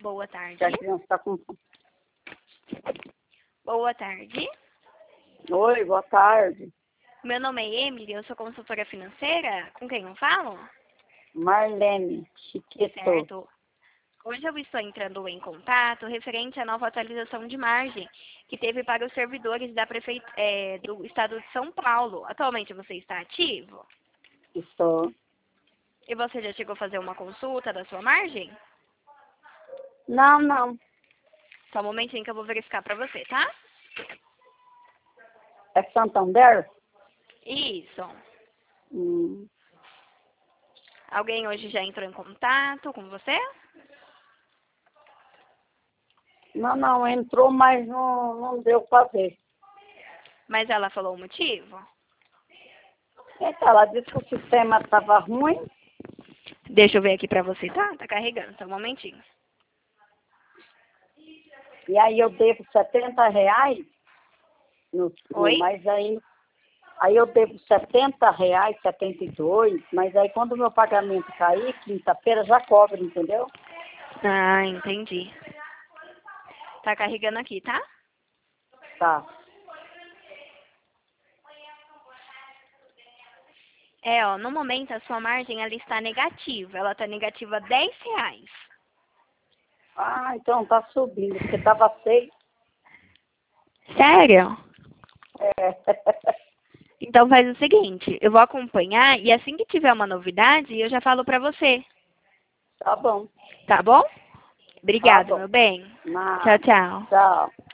Boa tarde. Que a criança está com fome. Boa tarde. Oi, boa tarde. Meu nome é Emily, eu sou consultora financeira. Com quem eu falo? Marlene Chiqueto. Certo. Hoje eu estou entrando em contato referente à nova atualização de margem que teve para os servidores do estado de São Paulo. Atualmente você está ativo? Estou. E você já chegou a fazer uma consulta da sua margem? Não. Só um momentinho que eu vou verificar para você, tá? É Santander? Isso. Hum. Alguém hoje já entrou em contato com você? Não, entrou, mas não deu para ver. Mas ela falou o motivo? Então, ela disse que o sistema estava ruim. Deixa eu ver aqui pra você, tá? Tá carregando, só um momentinho. E aí eu devo R$ 70. Oi? Mas aí eu devo R$ 70, 72, mas aí quando o meu pagamento cair, quinta-feira já cobra, entendeu? Ah, entendi. Tá carregando aqui, tá? Tá. No momento a sua margem ela está negativa. Ela tá negativa R$ 10. Ah, então tá subindo, porque tava 6. Sério? É. Então faz o seguinte, eu vou acompanhar e assim que tiver uma novidade, eu já falo pra você. Tá bom. Tá bom? Tá Obrigada, bom. meu bem. Tchau, Nada. tchau. Tchau.